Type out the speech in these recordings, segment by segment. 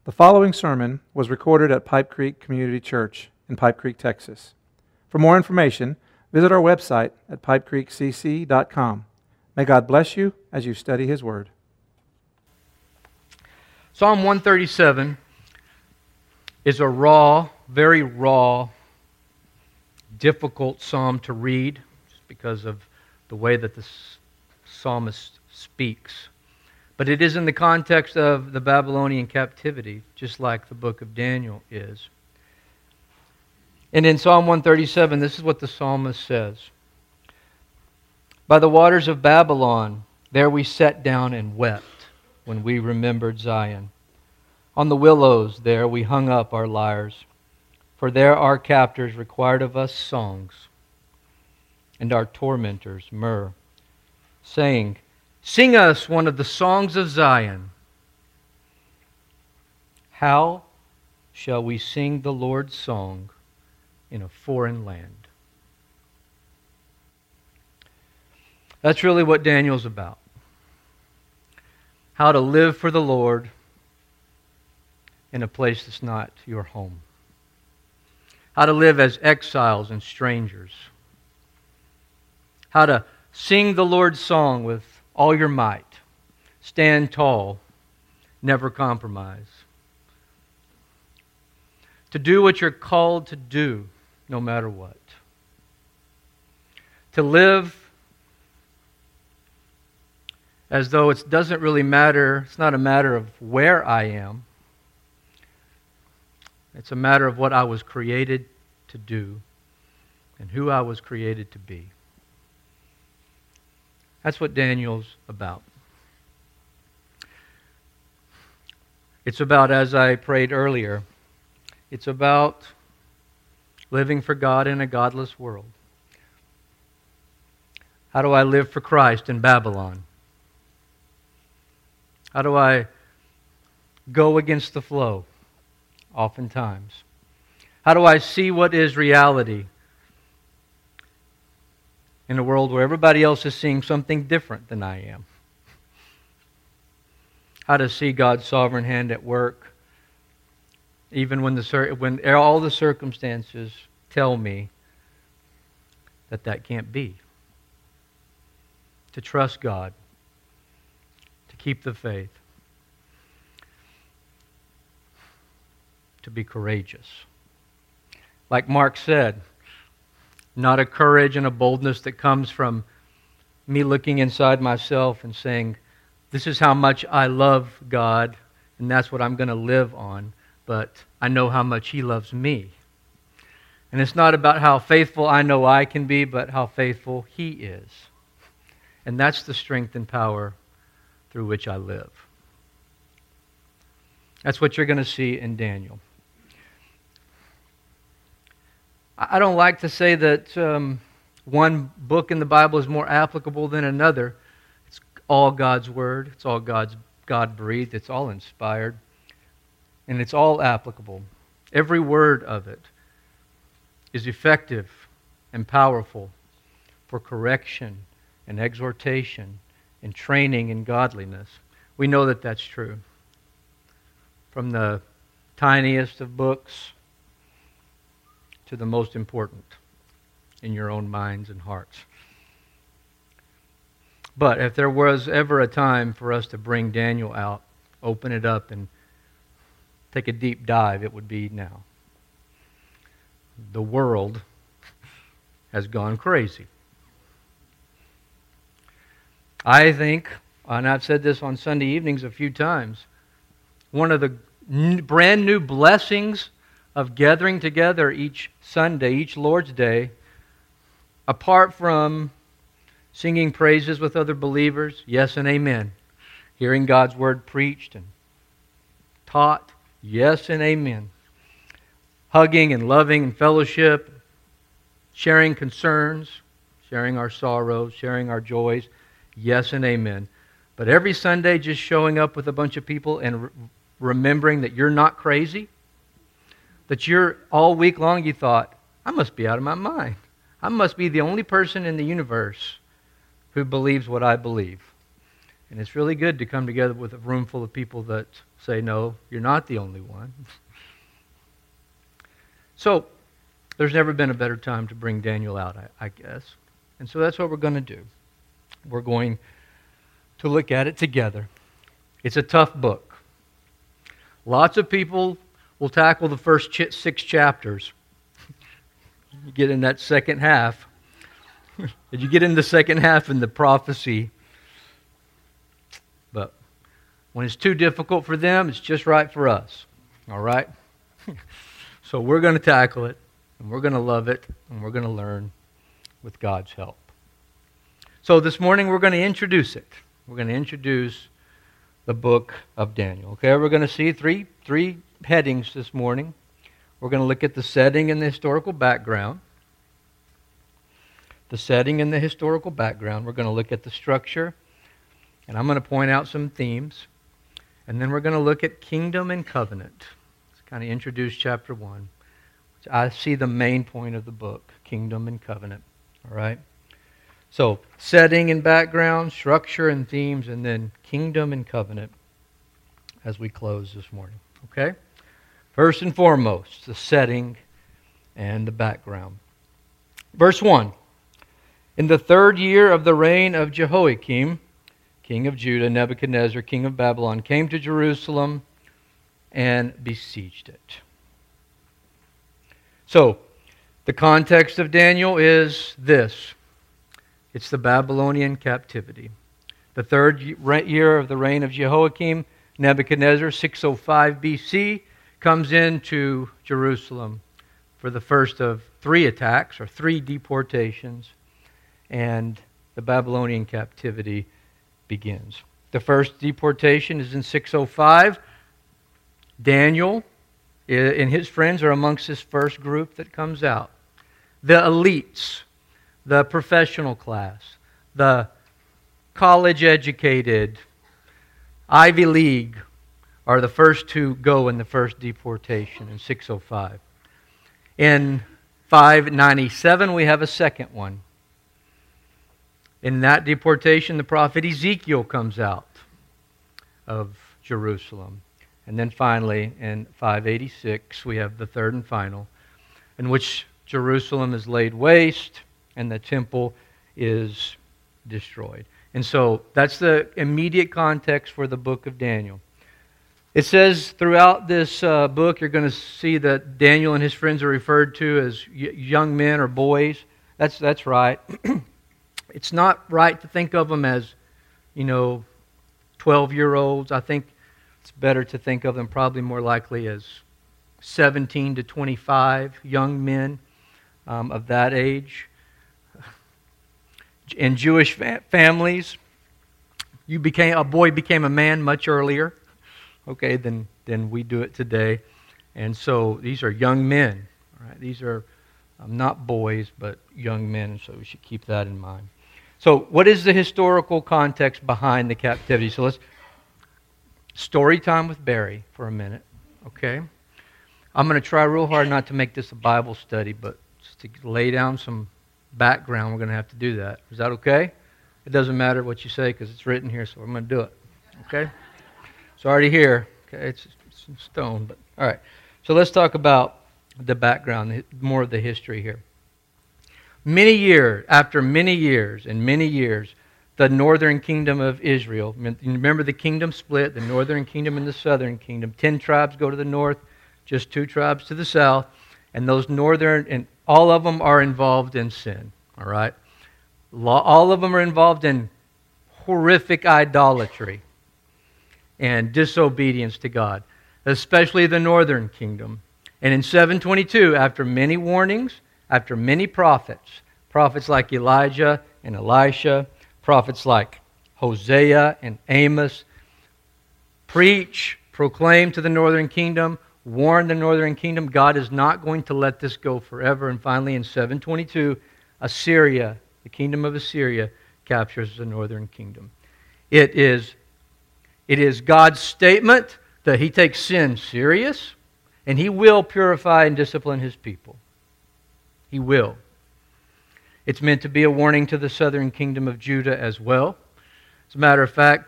The following sermon was recorded at Pipe Creek Community Church in Pipe Creek, Texas. For more information, visit our website at pipecreekcc.com. May God bless you as you study His Word. Psalm 137 is a raw, very raw, difficult psalm to read just because of the way that the psalmist speaks. But it is in the context of the Babylonian captivity, just like the book of Daniel is. And in Psalm 137, this is what the psalmist says. By the waters of Babylon, there we sat down and wept when we remembered Zion. On the willows there we hung up our lyres, for there our captors required of us songs, and our tormentors myrrh, saying, "Sing us one of the songs of Zion." How shall we sing the Lord's song in a foreign land? That's really what Daniel's about. How to live for the Lord in a place that's not your home. How to live as exiles and strangers. How to sing the Lord's song with all your might. Stand tall. Never compromise. To do what you're called to do, no matter what. To live as though it doesn't really matter, it's not a matter of where I am. It's a matter of what I was created to do and who I was created to be. That's what Daniel's about. It's about, as I prayed earlier, it's about living for God in a godless world. How do I live for Christ in Babylon? How do I go against the flow, oftentimes? How do I see what is reality in a world where everybody else is seeing something different than I am? How to see God's sovereign hand at work, even when all the circumstances tell me that can't be. To trust God, to keep the faith, to be courageous. Like Mark said, not a courage and a boldness that comes from me looking inside myself and saying, this is how much I love God, and that's what I'm going to live on, but I know how much He loves me. And it's not about how faithful I know I can be, but how faithful He is. And that's the strength and power through which I live. That's what you're going to see in Daniel. I don't like to say that one book in the Bible is more applicable than another. It's all God's Word. It's all God-breathed. It's all inspired. And it's all applicable. Every word of it is effective and powerful for correction and exhortation and training in godliness. We know that that's true. From the tiniest of books to the most important in your own minds and hearts. But if there was ever a time for us to bring Daniel out, open it up and take a deep dive, it would be now. The world has gone crazy. I think, and I've said this on Sunday evenings a few times, one of the brand new blessings of gathering together each Sunday, each Lord's Day, apart from singing praises with other believers, yes and amen, hearing God's Word preached and taught, yes and amen, hugging and loving and fellowship, sharing concerns, sharing our sorrows, sharing our joys, yes and amen. But every Sunday just showing up with a bunch of people and remembering that you're not crazy, that you're all week long you thought, I must be out of my mind. I must be the only person in the universe who believes what I believe. And it's really good to come together with a room full of people that say, no, you're not the only one. So, there's never been a better time to bring Daniel out, I guess. And so that's what we're going to do. We're going to look at it together. It's a tough book. Lots of people will tackle the first 6 chapters. You get in that second half. Did you get in the second half in the prophecy? But when it's too difficult for them, it's just right for us. All right? So we're going to tackle it, and we're going to love it, and we're going to learn with God's help. So this morning we're going to introduce it. We're going to introduce the book of Daniel. Okay, we're going to see three headings this morning. We're going to look at the setting and the historical background. The setting and the historical background. We're going to look at the structure, and I'm going to point out some themes. And then we're going to look at kingdom and covenant. Let's kind of introduce chapter 1. Which I see the main point of the book, kingdom and covenant. All right? So, setting and background, structure and themes, and then kingdom and covenant as we close this morning. Okay? First and foremost, the setting and the background. Verse 1. In the 3rd year of the reign of Jehoiakim, king of Judah, Nebuchadnezzar, king of Babylon, came to Jerusalem and besieged it. So, the context of Daniel is this. It's the Babylonian captivity. The 3rd year of the reign of Jehoiakim, Nebuchadnezzar, 605 BC, comes into Jerusalem for the first of 3 attacks, or 3 deportations, and the Babylonian captivity begins. The first deportation is in 605. Daniel and his friends are amongst this first group that comes out. The elites, the professional class, the college-educated, Ivy League are the first to go in the first deportation in 605. In 597, we have a second one. In that deportation, the prophet Ezekiel comes out of Jerusalem. And then finally, in 586, we have the third and final, in which Jerusalem is laid waste and the temple is destroyed. And so that's the immediate context for the book of Daniel. It says throughout this book, you're going to see that Daniel and his friends are referred to as young men or boys. That's right. It's not right to think of them as, 12-year-olds. I think it's better to think of them probably more likely as 17 to 25 young men of that age. In Jewish families, a boy became a man much earlier, than we do it today. And so these are young men. Right? These are not boys, but young men, and so we should keep that in mind. So what is the historical context behind the captivity? So let's story time with Barry for a minute, okay? I'm going to try real hard not to make this a Bible study, but just to lay down some background, we're going to have to do that. Is that okay? It doesn't matter what you say because it's written here, so I'm going to do it, okay? It's already here, okay? It's in stone, but all right. So let's talk about the background, more of the history here. After many years, the northern kingdom of Israel, remember the kingdom split, the northern kingdom and the southern kingdom. 10 tribes go to the north, just 2 tribes to the south, and those northern, and all of them are involved in sin, all right? All of them are involved in horrific idolatry and disobedience to God, especially the northern kingdom. And in 722, after many warnings, after many prophets like Elijah and Elisha, prophets like Hosea and Amos, proclaim to the northern kingdom, warn the northern kingdom, God is not going to let this go forever. And finally in 722, Assyria, the kingdom of Assyria, captures the northern kingdom. It is God's statement that He takes sin serious, and He will purify and discipline His people. He will. It's meant to be a warning to the southern kingdom of Judah as well. As a matter of fact,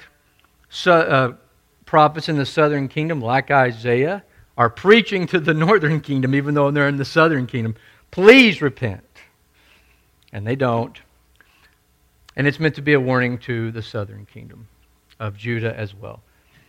prophets in the southern kingdom, like Isaiah, are preaching to the northern kingdom, even though they're in the southern kingdom. Please repent. And they don't. And it's meant to be a warning to the southern kingdom of Judah as well.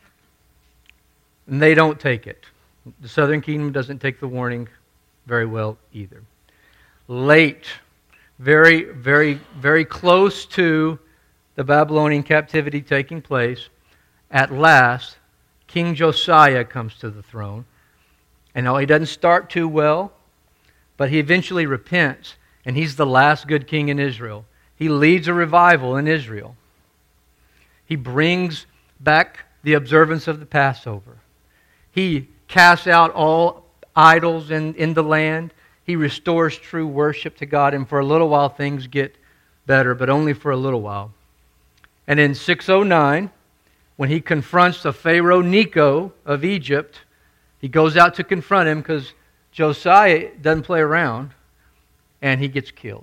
And they don't take it. The southern kingdom doesn't take the warning very well either. Late, very, very, very close to the Babylonian captivity taking place, at last, King Josiah comes to the throne. And now he doesn't start too well, but he eventually repents, and he's the last good king in Israel. He leads a revival in Israel. He brings back the observance of the Passover. He casts out all idols in the land. He restores true worship to God, and for a little while things get better, but only for a little while. And in 609, when he confronts the Pharaoh Necho of Egypt, he goes out to confront him because Josiah doesn't play around, and he gets killed.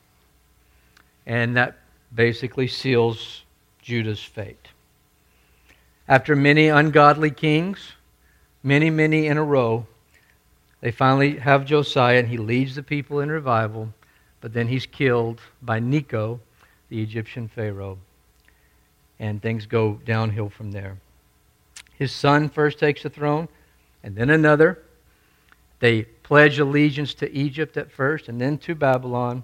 And that basically seals Judah's fate. After many ungodly kings, many in a row, they finally have Josiah, and he leads the people in revival, but then he's killed by Necho, the Egyptian Pharaoh. And things go downhill from there. His son first takes the throne, and then another. They pledge allegiance to Egypt at first, and then to Babylon.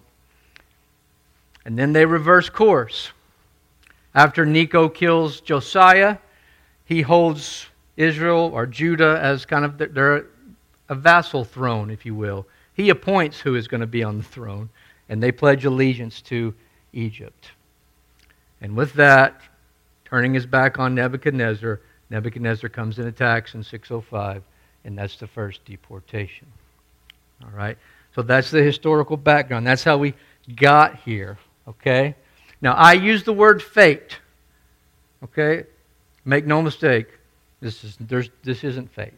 And then they reverse course. After Necho kills Josiah, he holds Israel or Judah as kind of a vassal throne, if you will. He appoints who is going to be on the throne, and they pledge allegiance to Egypt. And with that, turning his back on Nebuchadnezzar, Nebuchadnezzar comes and attacks in 605, and that's the first deportation. All right? So that's the historical background. That's how we got here, okay? Now, I use the word fate, okay? Make no mistake, this isn't fate.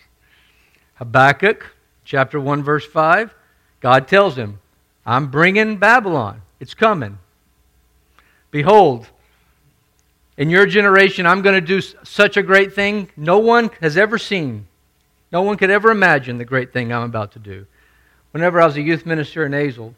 Habakkuk, chapter 1, verse 5, God tells him, I'm bringing Babylon. It's coming. Behold, in your generation, I'm going to do such a great thing no one has ever seen. No one could ever imagine the great thing I'm about to do. Whenever I was a youth minister in Azle,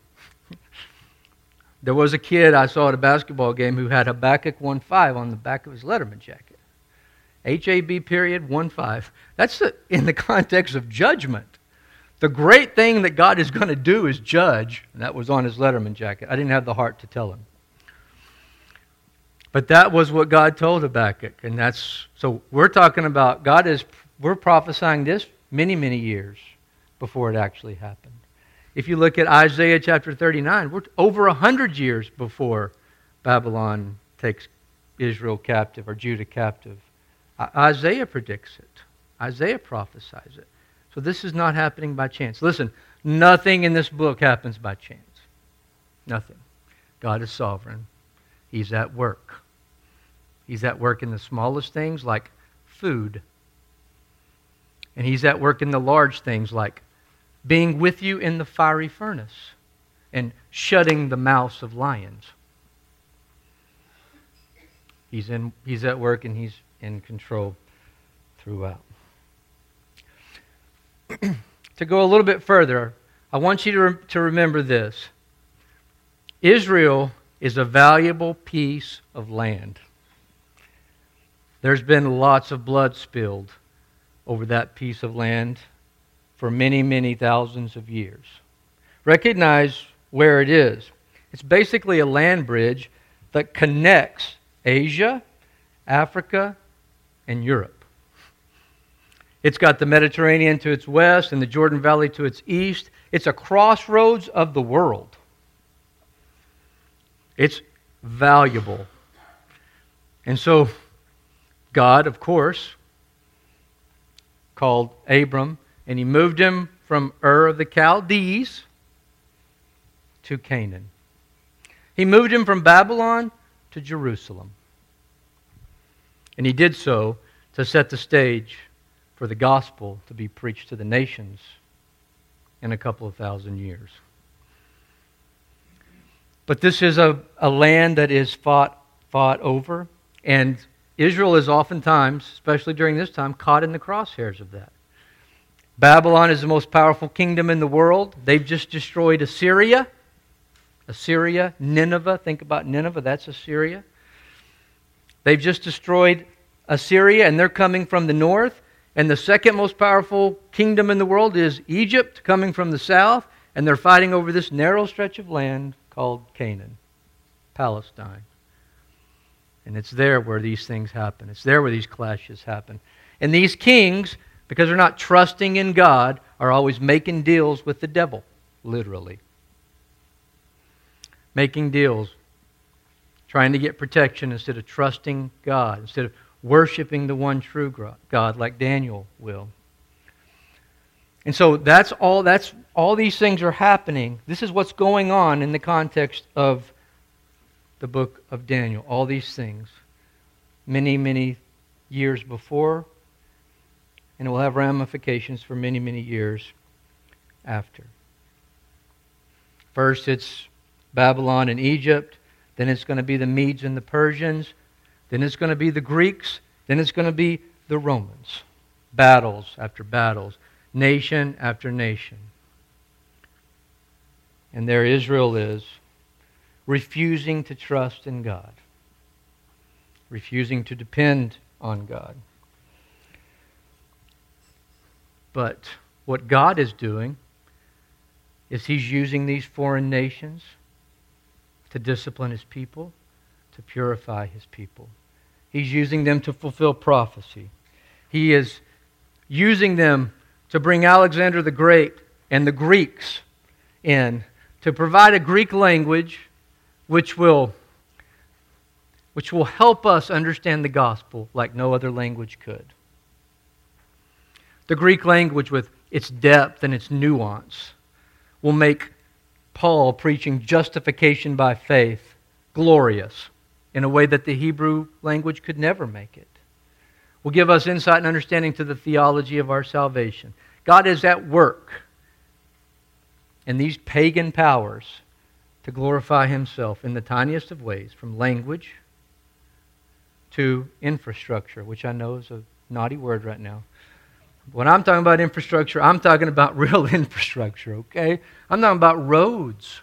there was a kid I saw at a basketball game who had Habakkuk 1:5 on the back of his Letterman jacket. HAB period 1:5. That's in the context of judgment. The great thing that God is going to do is judge. And that was on his Letterman jacket. I didn't have the heart to tell him. But that was what God told Habakkuk. And so we're talking about, we're prophesying this many years before it actually happened. If you look at Isaiah chapter 39, we're over 100 years before Babylon takes Israel captive or Judah captive. Isaiah predicts it. Isaiah prophesies it. So this is not happening by chance. Listen, nothing in this book happens by chance. Nothing. God is sovereign. He's at work. He's at work in the smallest things like food. And He's at work in the large things like being with you in the fiery furnace and shutting the mouths of lions. He's at work, and He's in control throughout. To go a little bit further, I want you to remember this. Israel is a valuable piece of land. There's been lots of blood spilled over that piece of land for many thousands of years. Recognize where it is. It's basically a land bridge that connects Asia, Africa, and Europe. It's got the Mediterranean to its west and the Jordan Valley to its east. It's a crossroads of the world. It's valuable. And so God, of course, called Abram, and He moved him from Ur of the Chaldees to Canaan. He moved him from Babylon to Jerusalem. And He did so to set the stage for the gospel to be preached to the nations in a couple of thousand years. But this is a land that is fought over And Israel is oftentimes, especially during this time, caught in the crosshairs of that. Babylon is the most powerful kingdom in the world. They've just destroyed Assyria. Nineveh, think about Nineveh, that's Assyria. They've just destroyed Assyria, and they're coming from the north. And the second most powerful kingdom in the world is Egypt, coming from the south. And they're fighting over this narrow stretch of land called Canaan, Palestine. And it's there where these things happen. It's there where these clashes happen. And these kings, because they're not trusting in God, are always making deals with the devil, literally. Making deals, trying to get protection instead of trusting God, instead of worshiping the one true God like Daniel will. And so that's all these things are happening. This is what's going on in the context of the book of Daniel. All these things. Many, many years before, and it will have ramifications for many, many years after. First it's Babylon and Egypt. Then it's going to be the Medes and the Persians. Then it's going to be the Greeks. Then it's going to be the Romans. Battles after battles. Nation after nation. And there Israel is, refusing to trust in God. Refusing to depend on God. But what God is doing is He's using these foreign nations to discipline His people, to purify His people. He's using them to fulfill prophecy. He is using them to bring Alexander the Great and the Greeks in, to provide a Greek language which will help us understand the gospel like no other language could. The Greek language, with its depth and its nuance, will make Paul preaching justification by faith glorious in a way that the Hebrew language could never make it. Will give us insight and understanding to the theology of our salvation. God is at work in these pagan powers to glorify Himself in the tiniest of ways, from language to infrastructure, which I know is a naughty word right now. When I'm talking about infrastructure, I'm talking about real infrastructure, okay? I'm talking about roads,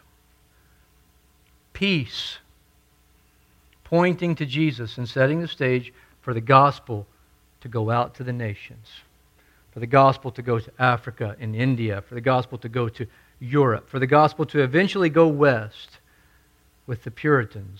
peace, pointing to Jesus and setting the stage for the gospel to go out to the nations, for the gospel to go to Africa and India, for the gospel to go to Europe, for the gospel to eventually go west with the Puritans.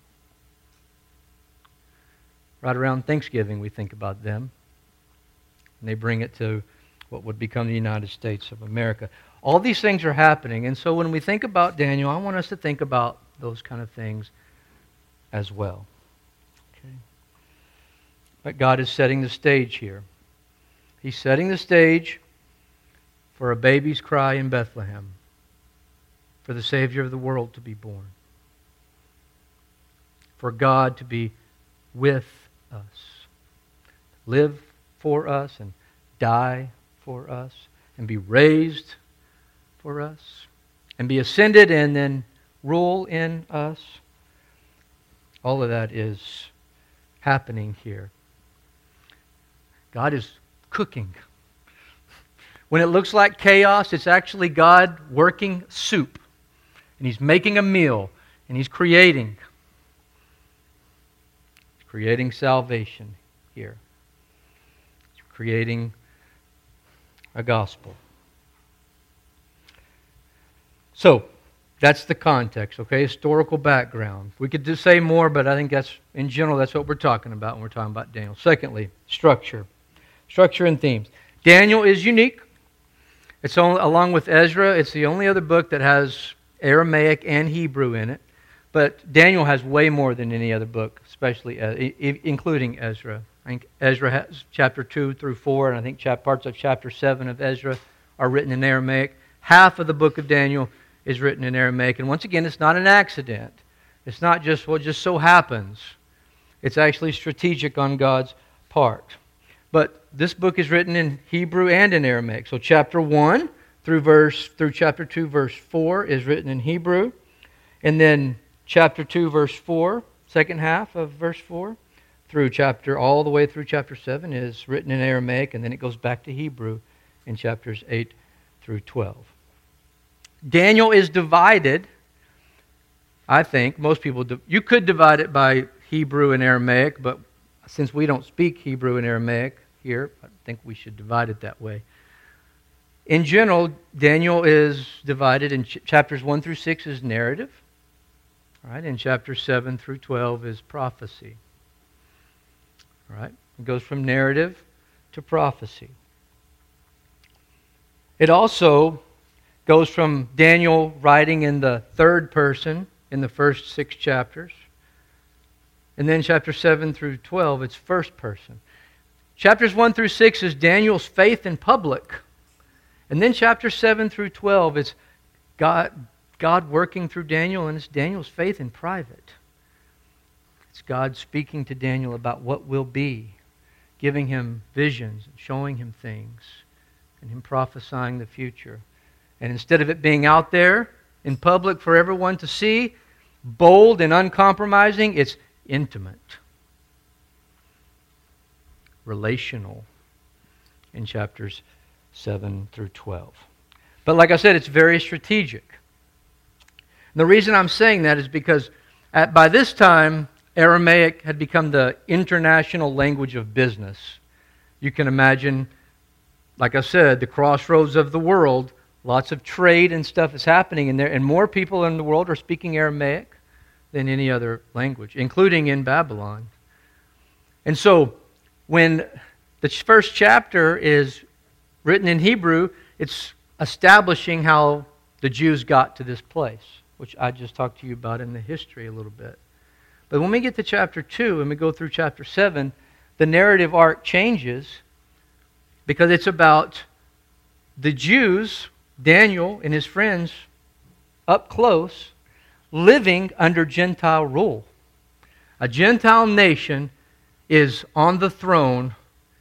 Right around Thanksgiving, we think about them. And they bring it to what would become the United States of America. All these things are happening. And so when we think about Daniel, I want us to think about those kind of things as well. Okay. But God is setting the stage here. He's setting the stage for a baby's cry in Bethlehem, for the Savior of the world to be born, for God to be with us, live for us and die for us and be raised for us and be ascended and then rule in us. All of that is happening here. God is cooking. When it looks like chaos, it's actually God working soup. And He's making a meal and He's creating salvation here. Creating a gospel. So, that's the context, okay? Historical background. We could just say more, but I think in general, that's what we're talking about when we're talking about Daniel. Secondly, structure. Structure and themes. Daniel is unique. It's only, along with Ezra, it's the only other book that has Aramaic and Hebrew in it. But Daniel has way more than any other book, especially including Ezra. I think Ezra has chapter 2 through 4, and I think parts of chapter 7 of Ezra are written in Aramaic. Half of the book of Daniel is written in Aramaic. And once again, it's not an accident. It's not just what just so happens. It's actually strategic on God's part. But this book is written in Hebrew and in Aramaic. So chapter 1 through chapter 2, verse 4 is written in Hebrew. And then chapter 2, verse 4, second half of verse 4, all the way through chapter 7 is written in Aramaic, and then it goes back to Hebrew in chapters 8 through 12. Daniel is divided, I think, most people, you could divide it by Hebrew and Aramaic, but since we don't speak Hebrew and Aramaic here, I think we should divide it that way. In general, Daniel is divided in chapters 1 through 6 is narrative, right? And chapters 7 through 12 is prophecy. Right? It goes from narrative to prophecy. It also goes from Daniel writing in the third person in the first 6 chapters. And then chapter 7 through 12, it's first person. Chapters 1 through 6 is Daniel's faith in public. And then chapter 7 through 12, it's God working through Daniel, and it's Daniel's faith in private. It's God speaking to Daniel about what will be, giving him visions, and showing him things, and him prophesying the future. And instead of it being out there in public for everyone to see, bold and uncompromising, it's intimate, relational in chapters 7 through 12. But like I said, it's very strategic. And the reason I'm saying that is because by this time, Aramaic had become the international language of business. You can imagine, like I said, the crossroads of the world. Lots of trade and stuff is happening in there, and more people in the world are speaking Aramaic than any other language, including in Babylon. And so, when the first chapter is written in Hebrew, it's establishing how the Jews got to this place, which I just talked to you about in the history a little bit. But when we get to chapter 2 and we go through chapter 7, the narrative arc changes because it's about the Jews, Daniel and his friends, up close, living under Gentile rule. A Gentile nation is on the throne,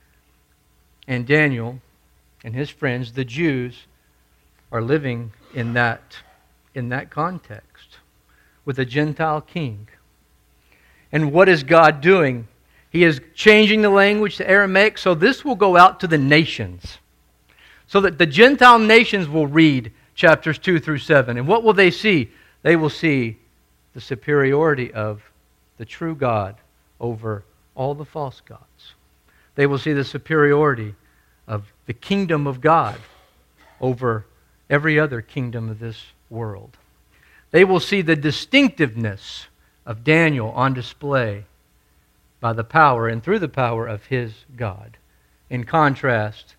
and Daniel and his friends, the Jews, are living in that context with a Gentile king. And what is God doing? He is changing the language to Aramaic, so this will go out to the nations. So that the Gentile nations will read chapters 2 through 7. And what will they see? They will see the superiority of the true God over all the false gods. They will see the superiority of the kingdom of God over every other kingdom of this world. They will see the distinctiveness of Daniel on display by the power and through the power of his God, in contrast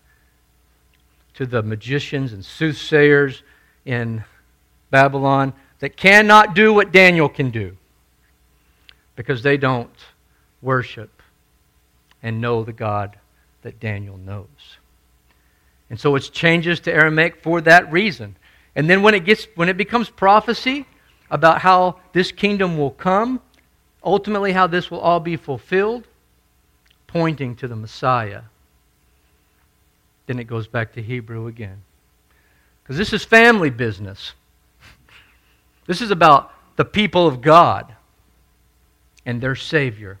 to the magicians and soothsayers in Babylon that cannot do what Daniel can do because they don't worship and know the God that Daniel knows. And so it changes to Aramaic for that reason. And then when it becomes prophecy about how this kingdom will come, ultimately how this will all be fulfilled, pointing to the Messiah, then it goes back to Hebrew again. Because this is family business. This is about the people of God and their Savior.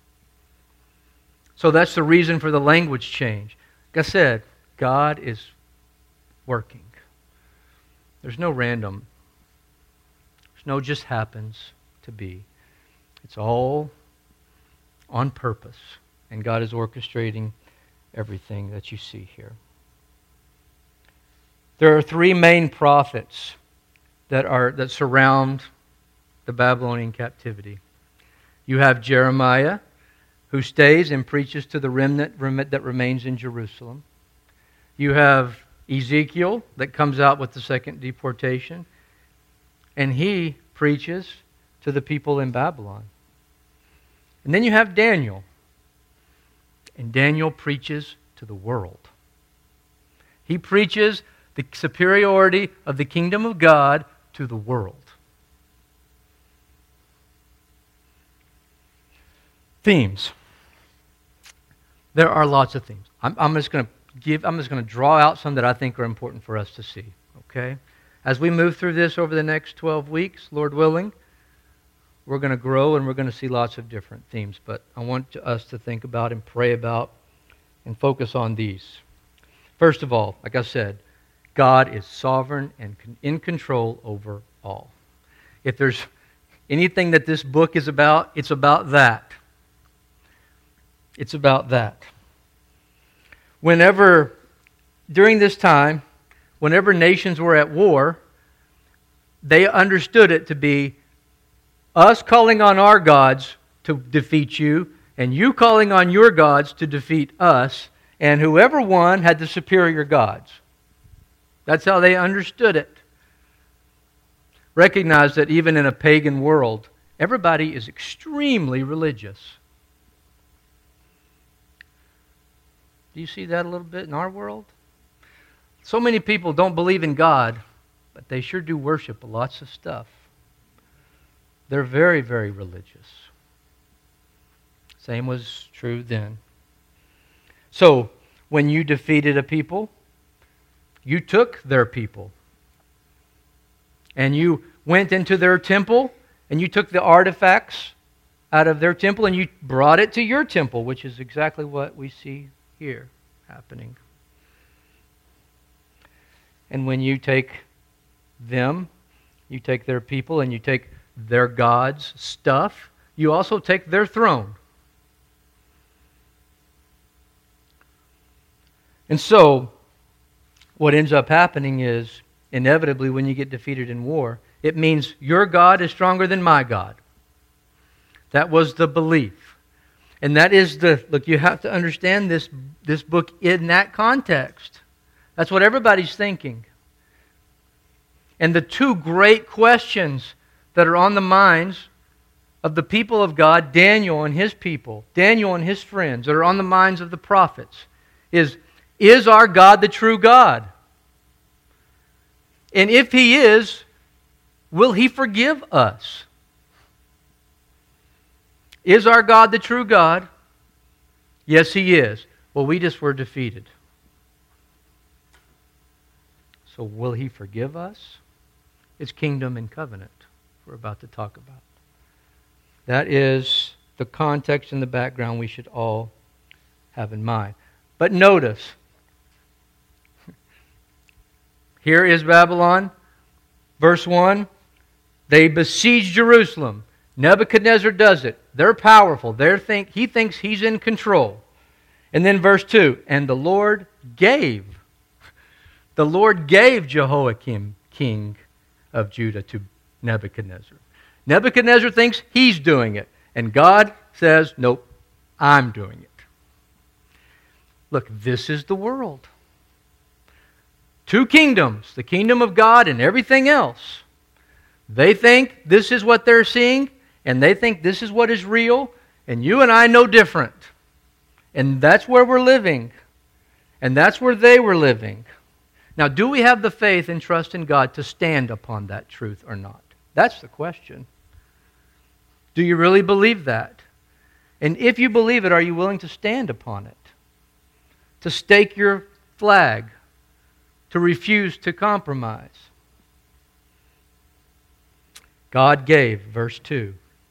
So that's the reason for the language change. Like I said, God is working. There's no random. There's no just happens to be. It's all on purpose. And God is orchestrating everything that you see here. There are 3 main prophets that surround the Babylonian captivity. You have Jeremiah, who stays and preaches to the remnant that remains in Jerusalem. You have Ezekiel, that comes out with the second deportation, and he preaches to the people in Babylon. And then you have Daniel, and Daniel preaches to the world. He preaches the superiority of the kingdom of God to the world. Themes. There are lots of themes. I'm just going to draw out some that I think are important for us to see. Okay? As we move through this over the next 12 weeks, Lord willing, we're going to grow and we're going to see lots of different themes. But I want us to think about and pray about and focus on these. First of all, like I said, God is sovereign and in control over all. If there's anything that this book is about, it's about that. It's about that. During this time, whenever nations were at war, they understood it to be us calling on our gods to defeat you, and you calling on your gods to defeat us, and whoever won had the superior gods. That's how they understood it. Recognize that even in a pagan world, everybody is extremely religious. Do you see that a little bit in our world? So many people don't believe in God, but they sure do worship lots of stuff. They're very, very religious. Same was true then. So, when you defeated a people, you took their people. And you went into their temple, and you took the artifacts out of their temple, and you brought it to your temple, which is exactly what we see here happening. And when you take them, you take their people, and you take their gods' stuff, you also take their throne. And so, what ends up happening is, inevitably, when you get defeated in war, it means your God is stronger than my God. That was the belief. And that is look, you have to understand this book in that context. That's what everybody's thinking. And the two great questions that are on the minds of the people of God, Daniel and his people, Daniel and his friends, that are on the minds of the prophets, is our God the true God? And if He is, will He forgive us? Is our God the true God? Yes, He is. Well, we just were defeated. So will He forgive us? It's kingdom and covenant we're about to talk about. That is the context and the background we should all have in mind. But notice, here is Babylon, verse 1. They besiege Jerusalem. Nebuchadnezzar does it. They're powerful. He thinks he's in control. And then verse 2, and the Lord gave Jehoiakim, king of Judah, to Nebuchadnezzar. Nebuchadnezzar thinks he's doing it. And God says, nope, I'm doing it. Look, this is the world. Two kingdoms, the kingdom of God and everything else. They think this is what they're seeing, and they think this is what is real, and you and I know different. And that's where we're living. And that's where they were living. Now, do we have the faith and trust in God to stand upon that truth or not? That's the question. Do you really believe that? And if you believe it, are you willing to stand upon it? To stake your flag? To refuse to compromise? God gave, verse 2.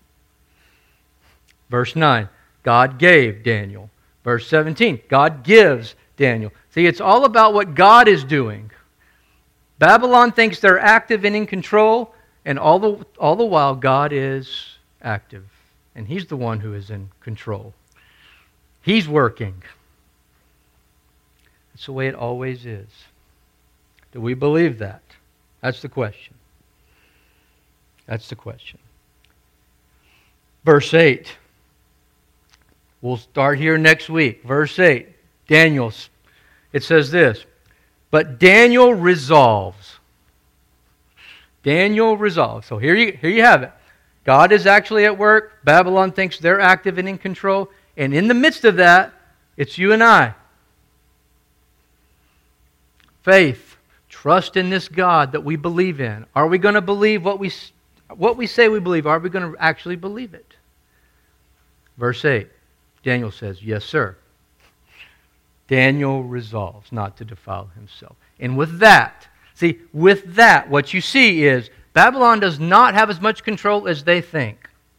Verse 9, God gave Daniel. Verse 17, God gives Daniel. See, it's all about what God is doing. Babylon thinks they're active and in control, and all the while God is active. And He's the one who is in control. He's working. That's the way it always is. Do we believe that? That's the question. That's the question. Verse 8. We'll start here next week. Verse 8. Daniel. It says this. But Daniel resolves. Daniel resolves. So here you have it. God is actually at work. Babylon thinks they're active and in control. And in the midst of that, it's you and I. Faith. Trust in this God that we believe in. Are we going to believe what we say we believe? Are we going to actually believe it? Verse 8. Daniel says, yes, sir. Daniel resolves not to defile himself. And with that, what you see is Babylon does not have as much control as they think.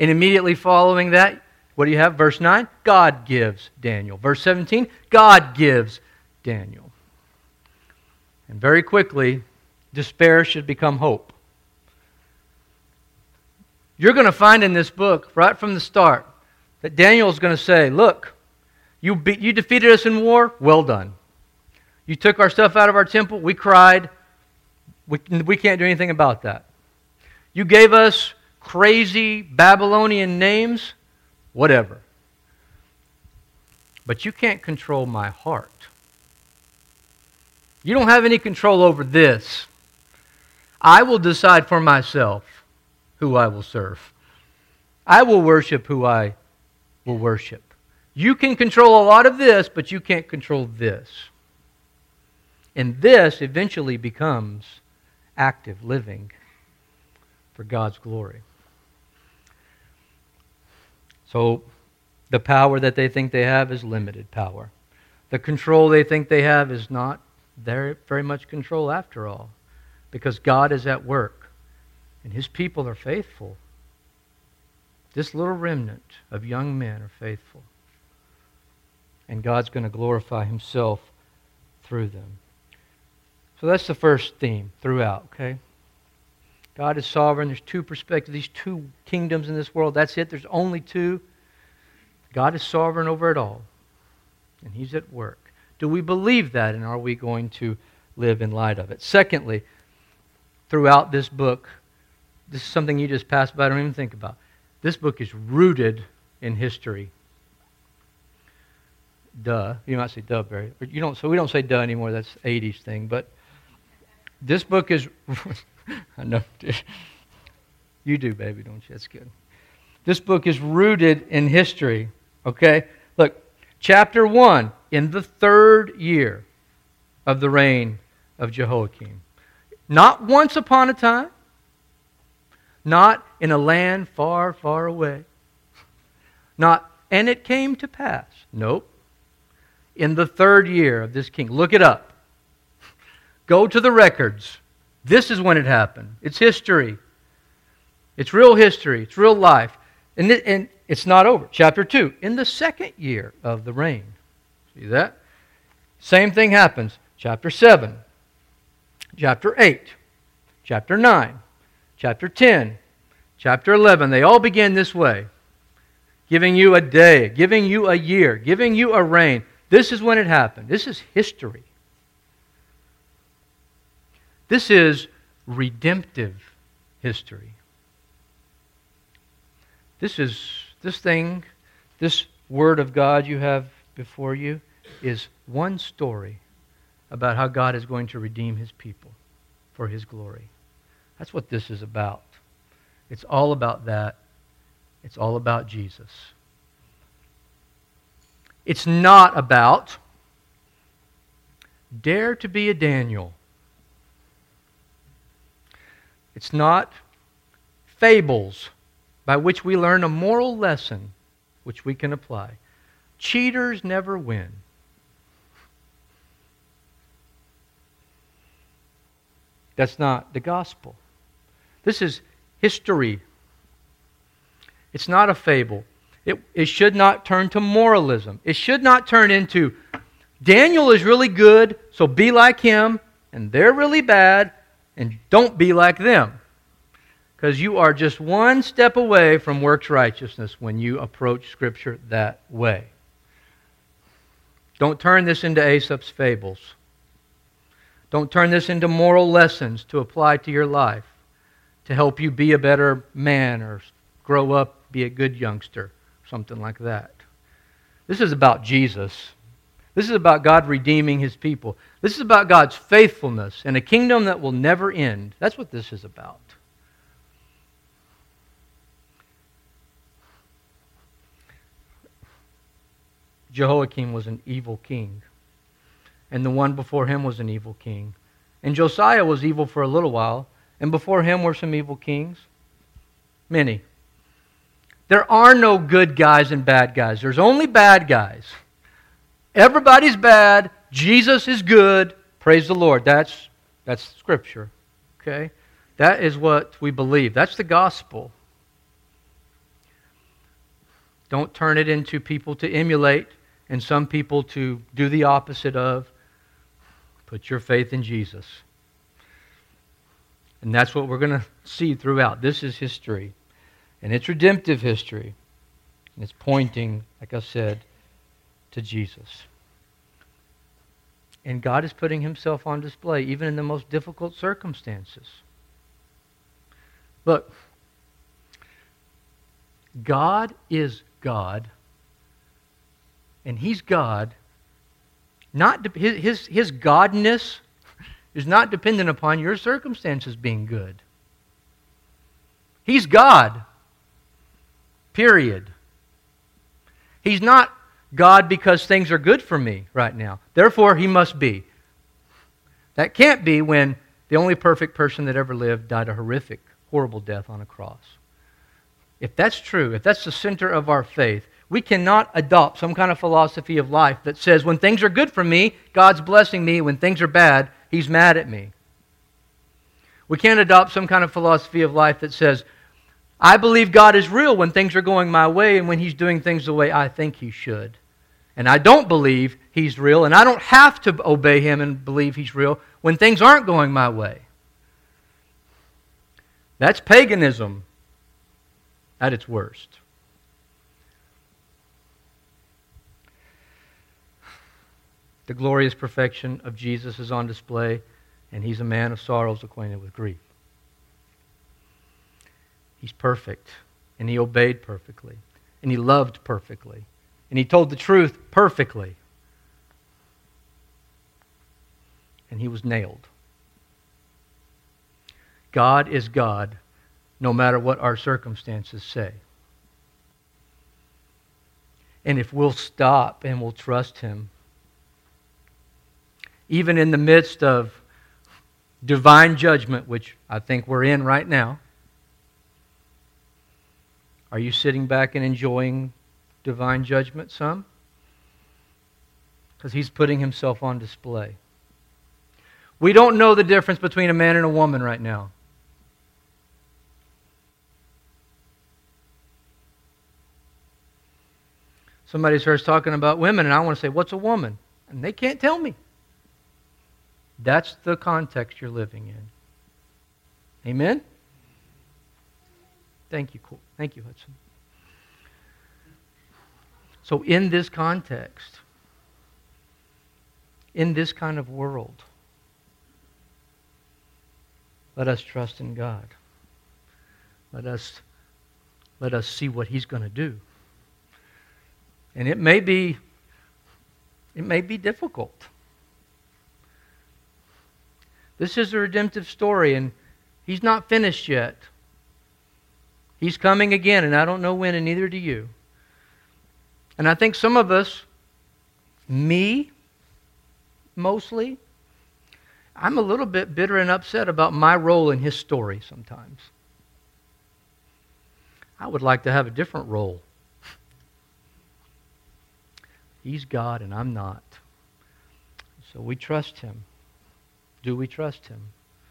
And immediately following that, what do you have? Verse 9, God gives Daniel. Verse 17, God gives Daniel. And very quickly, despair should become hope. You're going to find in this book, right from the start, that Daniel is going to say, look, you defeated us in war, well done. You took our stuff out of our temple, we cried, we can't do anything about that. You gave us crazy Babylonian names, whatever. But you can't control my heart. You don't have any control over this. I will decide for myself who I will serve. I will worship who I will worship. You can control a lot of this, but you can't control this. And this eventually becomes active living for God's glory. So the power that they think they have is limited power. The control they think they have is not very much control after all, because God is at work and His people are faithful. This little remnant of young men are faithful. And God's going to glorify Himself through them. So that's the first theme throughout, okay? God is sovereign. There's two perspectives, these two kingdoms in this world. That's it. There's only two. God is sovereign over it all. And He's at work. Do we believe that, and are we going to live in light of it? Secondly, throughout this book, this is something you just passed by, don't even think about. This book is rooted in history. Duh. You might say duh, Barry. So we don't say duh anymore. That's 80s thing. But this book is... I know. You do, baby, don't you? That's good. This book is rooted in history. Okay? Look, chapter 1, in the 3rd year of the reign of Jehoiakim. Not once upon a time. Not in a land far, far away. Not, and it came to pass. Nope. In the 3rd year of this king. Look it up. Go to the records. This is when it happened. It's history. It's real history. It's real life. And it's not over. Chapter 2. In the 2nd year of the reign. See that? Same thing happens. Chapter 7. Chapter 8. Chapter 9. Chapter 10, chapter 11, they all begin this way. Giving you a day, giving you a year, giving you a reign. This is when it happened. This is history. This is redemptive history. This Word of God you have before you is one story about how God is going to redeem His people for His glory. That's what this is about. It's all about that. It's all about Jesus. It's not about dare to be a Daniel. It's not fables by which we learn a moral lesson which we can apply. Cheaters never win. That's not the gospel. This is history. It's not a fable. It should not turn to moralism. It should not turn into, Daniel is really good, so be like him, and they're really bad, and don't be like them. Because you are just one step away from works righteousness when you approach Scripture that way. Don't turn this into Aesop's fables. Don't turn this into moral lessons to apply to your life, to help you be a better man or grow up, be a good youngster, something like that. This is about Jesus. This is about God redeeming His people. This is about God's faithfulness and a kingdom that will never end. That's what this is about. Jehoiakim was an evil king. And the one before him was an evil king. And Josiah was evil for a little while. And before him were some evil kings. Many. There are no good guys and bad guys. There's only bad guys. Everybody's bad. Jesus is good. Praise the Lord. That's Scripture. Okay? That is what we believe. That's the gospel. Don't turn it into people to emulate and some people to do the opposite of. Put your faith in Jesus. And that's what we're going to see throughout. This is history. And it's redemptive history. And it's pointing, like I said, to Jesus. And God is putting himself on display even in the most difficult circumstances. Look, God is God, and he's God. His godness is not dependent upon your circumstances being good. He's God. Period. He's not God because things are good for me right now. Therefore, he must be. That can't be when the only perfect person that ever lived died a horrific, horrible death on a cross. If that's true, if that's the center of our faith, we cannot adopt some kind of philosophy of life that says when things are good for me, God's blessing me. When things are bad, he's mad at me. We can't adopt some kind of philosophy of life that says, I believe God is real when things are going my way and when he's doing things the way I think he should. And I don't believe he's real, and I don't have to obey him and believe he's real when things aren't going my way. That's paganism at its worst. The glorious perfection of Jesus is on display, and he's a man of sorrows acquainted with grief. He's perfect, and he obeyed perfectly, and he loved perfectly, and he told the truth perfectly. And he was nailed. God is God, no matter what our circumstances say. And if we'll stop and we'll trust him, even in the midst of divine judgment, which I think we're in right now, are you sitting back and enjoying divine judgment some? Because he's putting himself on display. We don't know the difference between a man and a woman right now. Somebody starts talking about women, and I want to say, what's a woman? And they can't tell me. That's the context you're living in. Amen? Thank you, Cole. Thank you, Hudson. So in this context, in this kind of world, let us trust in God. Let us see what he's going to do. And it may be difficult. This is a redemptive story, and he's not finished yet. He's coming again, and I don't know when, and neither do you. And I think some of us, me mostly, I'm a little bit bitter and upset about my role in his story sometimes. I would like to have a different role. He's God and I'm not. So we trust him. Do we trust him?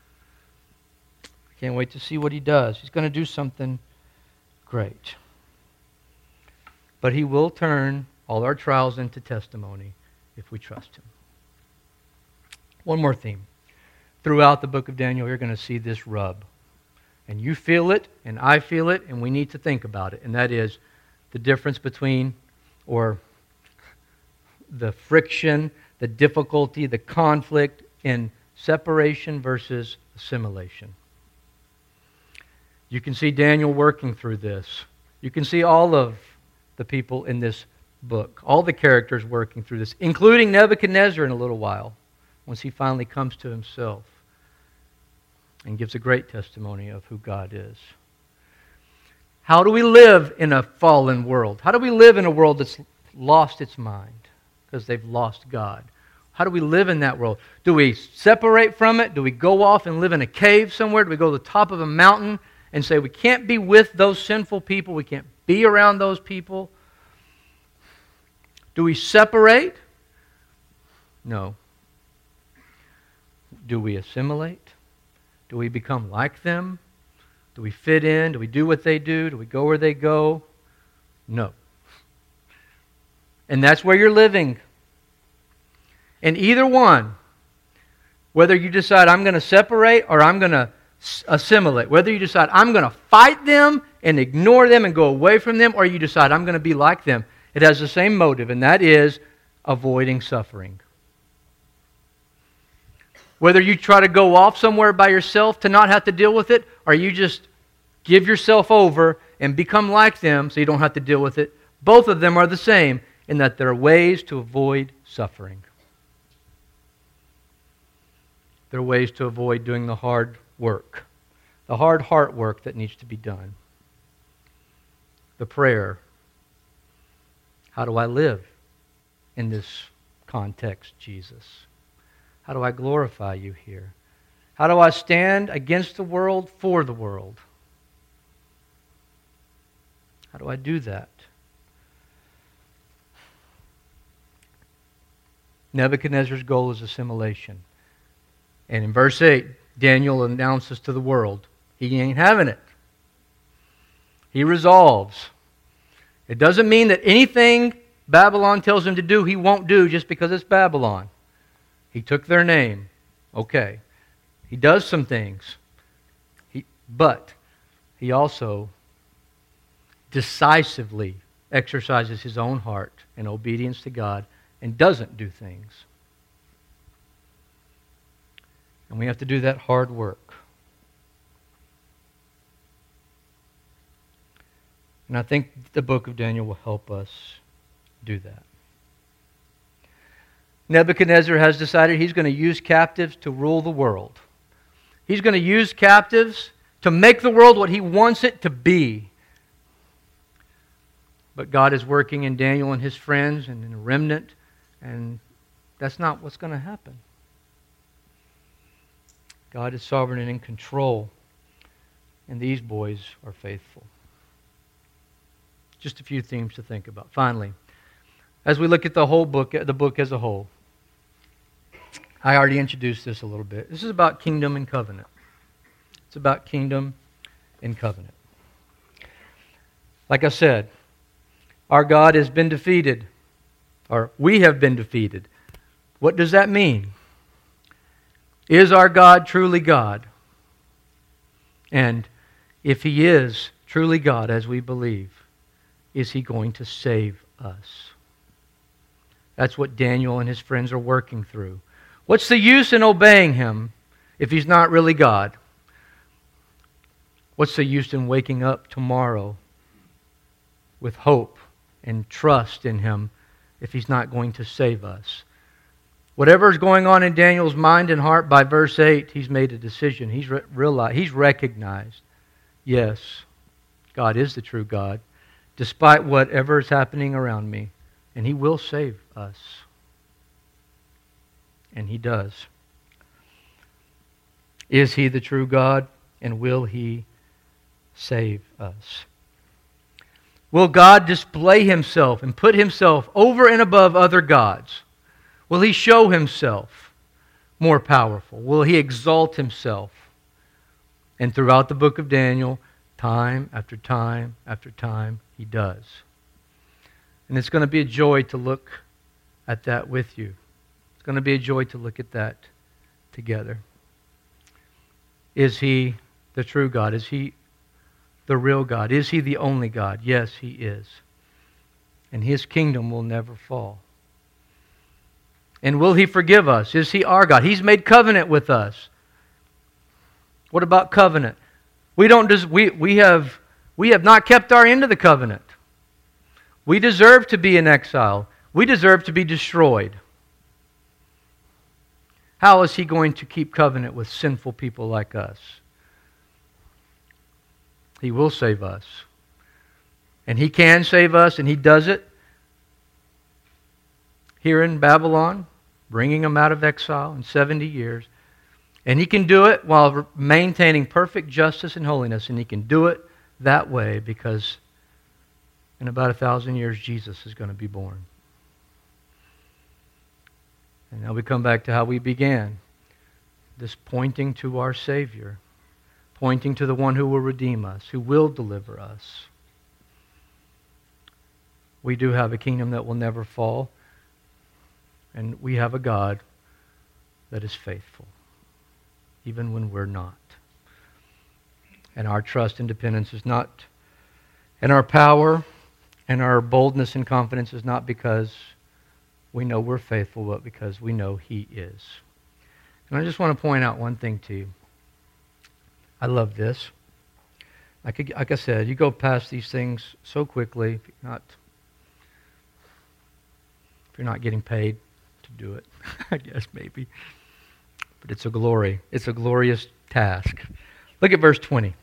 I can't wait to see what he does. He's going to do something great. But he will turn all our trials into testimony if we trust him. One more theme. Throughout the book of Daniel, you're going to see this rub. And you feel it, and I feel it, and we need to think about it. And that is the difference between, or the friction, the difficulty, the conflict in separation versus assimilation. You can see Daniel working through this. You can see all of the people in this book, all the characters working through this, including Nebuchadnezzar in a little while, once he finally comes to himself and gives a great testimony of who God is. How do we live in a fallen world? How do we live in a world that's lost its mind because they've lost God? How do we live in that world? Do we separate from it? Do we go off and live in a cave somewhere? Do we go to the top of a mountain and say we can't be with those sinful people, we can't be around those people? Do we separate? No. Do we assimilate? Do we become like them? Do we fit in? Do we do what they do? Do we go where they go? No. And that's where you're living. And either one, whether you decide I'm going to separate or I'm going to assimilate, whether you decide I'm going to fight them and ignore them and go away from them, or you decide I'm going to be like them, it has the same motive, and that is avoiding suffering. Whether you try to go off somewhere by yourself to not have to deal with it, or you just give yourself over and become like them so you don't have to deal with it, both of them are the same in that there are ways to avoid suffering. There are ways to avoid doing the hard work, the hard heart work that needs to be done. The prayer, how do I live in this context, Jesus? How do I glorify you here? How do I stand against the world for the world? How do I do that? Nebuchadnezzar's goal is assimilation. And in verse 8, Daniel announces to the world, he ain't having it. He resolves. It doesn't mean that anything Babylon tells him to do, he won't do just because it's Babylon. He took their name. Okay. He does some things. But he also decisively exercises his own heart in obedience to God and doesn't do things. And we have to do that hard work. And I think the book of Daniel will help us do that. Nebuchadnezzar has decided he's going to use captives to rule the world. He's going to use captives to make the world what he wants it to be. But God is working in Daniel and his friends and in a remnant, and that's not what's going to happen. God is sovereign and in control, and these boys are faithful. Just a few themes to think about. Finally, as we look at the whole book, the book as a whole, I already introduced this a little bit. This is about kingdom and covenant. It's about kingdom and covenant. Like I said, our God has been defeated, or we have been defeated. What does that mean? Is our God truly God? And if He is truly God, as we believe, is He going to save us? That's what Daniel and his friends are working through. What's the use in obeying Him if He's not really God? What's the use in waking up tomorrow with hope and trust in Him if He's not going to save us? Whatever is going on in Daniel's mind and heart, by verse 8, he's made a decision. He's recognized, yes, God is the true God, despite whatever is happening around me, and He will save us. And He does. Is He the true God, and will He save us? Will God display Himself and put Himself over and above other gods? Will He show Himself more powerful? Will He exalt Himself? And throughout the book of Daniel, time after time after time, He does. And it's going to be a joy to look at that with you. It's going to be a joy to look at that together. Is He the true God? Is He the real God? Is He the only God? Yes, He is. And His kingdom will never fall. And will He forgive us? Is He our God? He's made covenant with us. What about covenant? We have not kept our end of the covenant. We deserve to be in exile. We deserve to be destroyed. How is He going to keep covenant with sinful people like us? He will save us. And He can save us, and He does it here in Babylon, bringing them out of exile in 70 years. And He can do it while maintaining perfect justice and holiness. And He can do it that way because in about 1,000 years, Jesus is going to be born. And now we come back to how we began. This pointing to our Savior. Pointing to the one who will redeem us, who will deliver us. We do have a kingdom that will never fall, and we have a God that is faithful, even when we're not. And our trust and dependence is not, and our power and our boldness and confidence is not because we know we're faithful, but because we know He is. And I just want to point out one thing to you. I love this. Like I said, you go past these things so quickly if you're not getting paid to do it. I guess maybe. But it's a glory. It's a glorious task. Look at verse 20.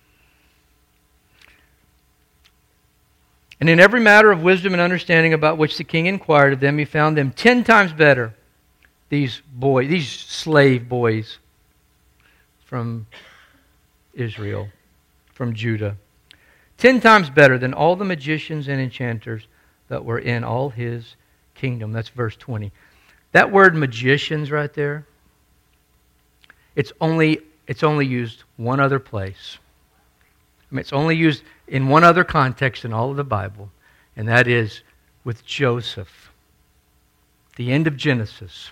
And in every matter of wisdom and understanding about which the king inquired of them, he found them 10 times better, these slave boys from Israel, from Judah. 10 times better than all the magicians and enchanters that were in all his kingdom. That's verse 20. That word magicians right there, it's only used one other place. I mean, it's only used in one other context in all of the Bible, and that is with Joseph. The end of Genesis.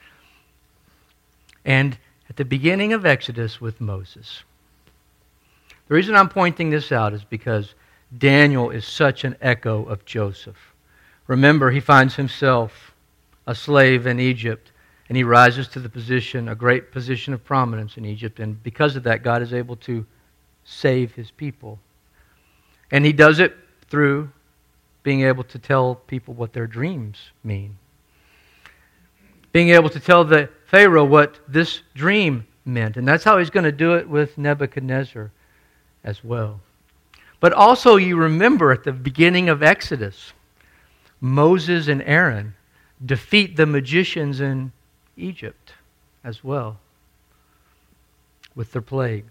And at the beginning of Exodus with Moses. The reason I'm pointing this out is because Daniel is such an echo of Joseph. Remember, he finds himself a slave in Egypt, and he rises to the position, a great position of prominence in Egypt, and because of that, God is able to save His people. And He does it through being able to tell people what their dreams mean. Being able to tell the Pharaoh what this dream meant. And that's how He's going to do it with Nebuchadnezzar as well. But also you remember at the beginning of Exodus, Moses and Aaron defeat the magicians in Egypt as well with their plagues.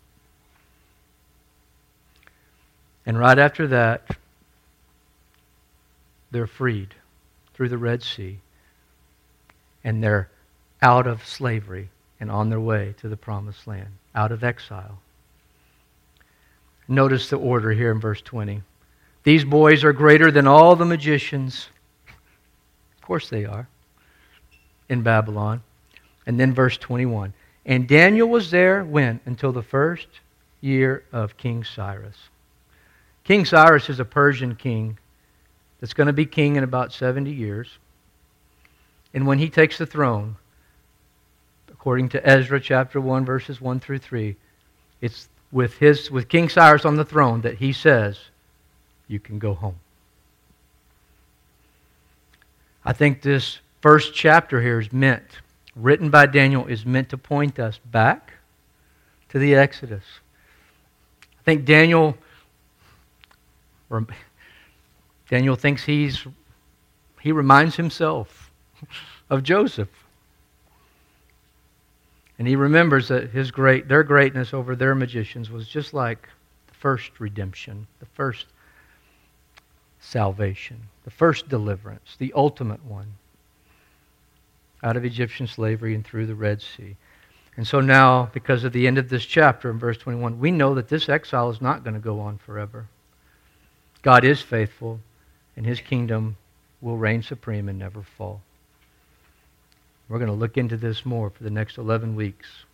And right after that, they're freed through the Red Sea. And they're out of slavery and on their way to the Promised Land, out of exile. Notice the order here in verse 20. These boys are greater than all the magicians. Of course they are. In Babylon. And then verse 21. And Daniel was there when? Until the first year of King Cyrus. King Cyrus is a Persian king that's going to be king in about 70 years. And when he takes the throne, according to Ezra chapter 1, verses 1 through 3, it's with King Cyrus on the throne that he says, you can go home. I think this first chapter here is written by Daniel, is meant to point us back to the Exodus. I think Daniel thinks he reminds himself of Joseph. And he remembers that their greatness over their magicians was just like the first redemption, the first salvation, the first deliverance, the ultimate one, out of Egyptian slavery and through the Red Sea. And so now, because of the end of this chapter in verse 21, we know that this exile is not going to go on forever. God is faithful, and His kingdom will reign supreme and never fall. We're going to look into this more for the next 11 weeks.